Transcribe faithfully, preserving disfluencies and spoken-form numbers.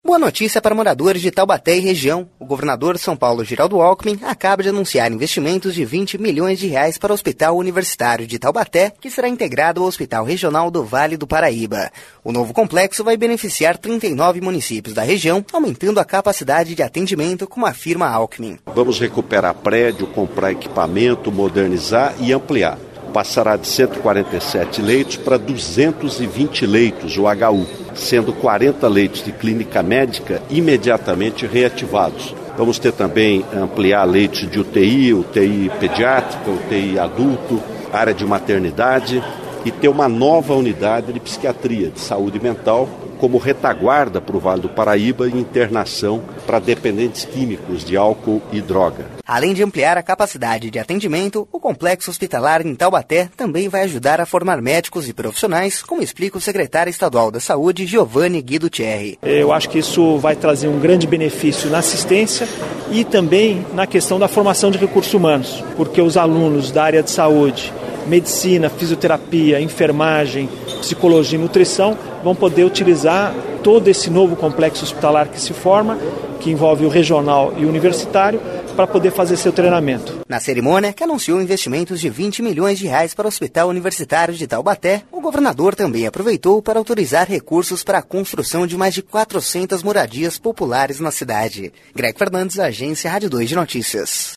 Boa notícia para moradores de Taubaté e região. O governador de São Paulo, Geraldo Alckmin, acaba de anunciar investimentos de vinte milhões de reais para o Hospital Universitário de Taubaté, que será integrado ao Hospital Regional do Vale do Paraíba. O novo complexo vai beneficiar trinta e nove municípios da região, aumentando a capacidade de atendimento, como afirma Alckmin. Vamos recuperar prédio, comprar equipamento, modernizar e ampliar. Passará de cento e quarenta e sete leitos para duzentos e vinte leitos, o H U, sendo quarenta leitos de clínica médica imediatamente reativados. Vamos ter também ampliar leitos de U T I, U T I pediátrica, U T I adulto, área de maternidade e ter uma nova unidade de psiquiatria, de saúde mental, como retaguarda para o Vale do Paraíba e internação para dependentes químicos de álcool e droga. Além de ampliar a capacidade de atendimento, o complexo hospitalar em Taubaté também vai ajudar a formar médicos e profissionais, como explica o secretário estadual da Saúde, Giovanni Guido Thierry. Eu acho que isso vai trazer um grande benefício na assistência e também na questão da formação de recursos humanos, porque os alunos da área de saúde, medicina, fisioterapia, enfermagem, psicologia e nutrição vão poder utilizar todo esse novo complexo hospitalar que se forma, que envolve o regional e o universitário, para poder fazer seu treinamento. Na cerimônia, que anunciou investimentos de vinte milhões de reais para o Hospital Universitário de Taubaté, o governador também aproveitou para autorizar recursos para a construção de mais de quatrocentas moradias populares na cidade. Greg Fernandes, Agência Rádio dois de Notícias.